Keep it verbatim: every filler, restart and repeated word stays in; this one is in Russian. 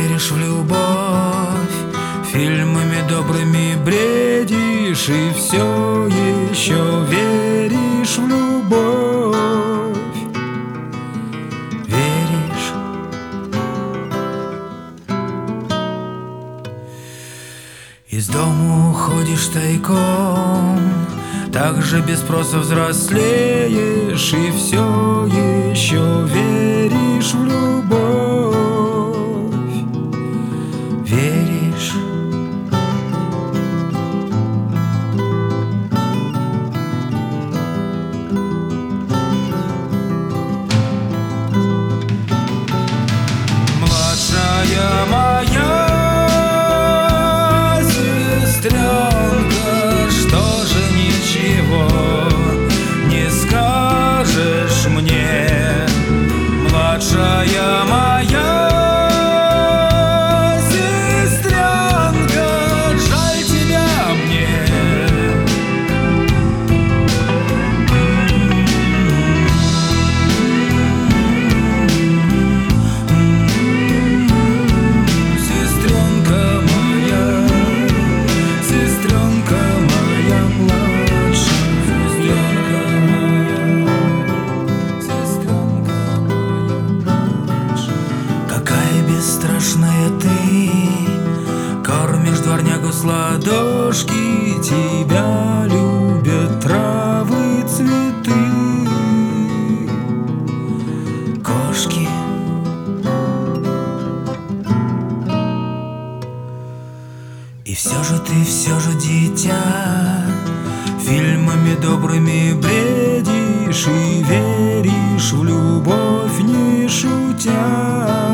веришь в любовь, фильмами добрыми бредишь и все еще веришь в любовь. Веришь. Из дома уходишь тайком, также без спроса взрослеешь и все еще веришь в любовь. Веришь. Младшая моя сестренка, что же ничего не скажешь мне? Младшая моя сестренка, жаль тебя мне. Сестренка моя, сестренка моя младшая, сестренка моя, сестренка моя младшая. Какая бесстрашная ты, кормишь дворнягу с ладошки, тебя любят травы, цветы, кошки. И все же ты, все же дитя, фильмами добрыми бредишь и веришь в любовь, не шутя.